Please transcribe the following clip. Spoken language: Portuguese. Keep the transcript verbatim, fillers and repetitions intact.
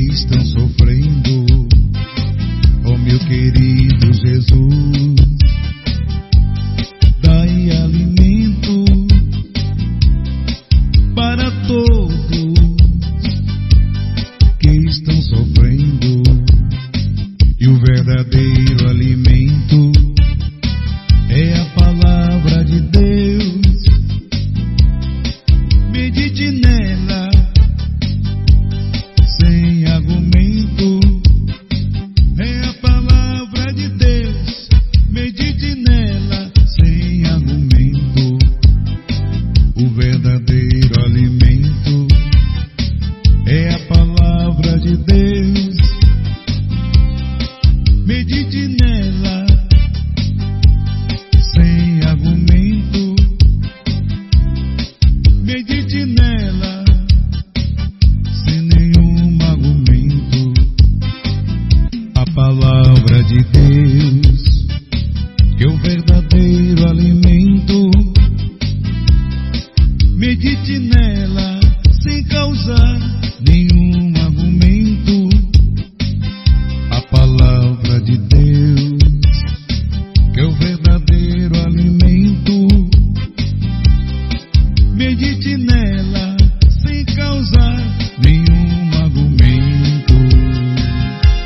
estão sofrendo. Oh, meu querido Jesus, dai alimento para todos que estão sofrendo. E o verdadeiro alimento é a palavra de Deus. Medite nela sem argumento. É a palavra de Deus. Medite nela sem argumento. O verdadeiro alimento é a palavra de Deus. Medite nela sem argumento. Medite nela sem nenhum argumento. A palavra de Deus, que é o verdadeiro alimento. Medite nela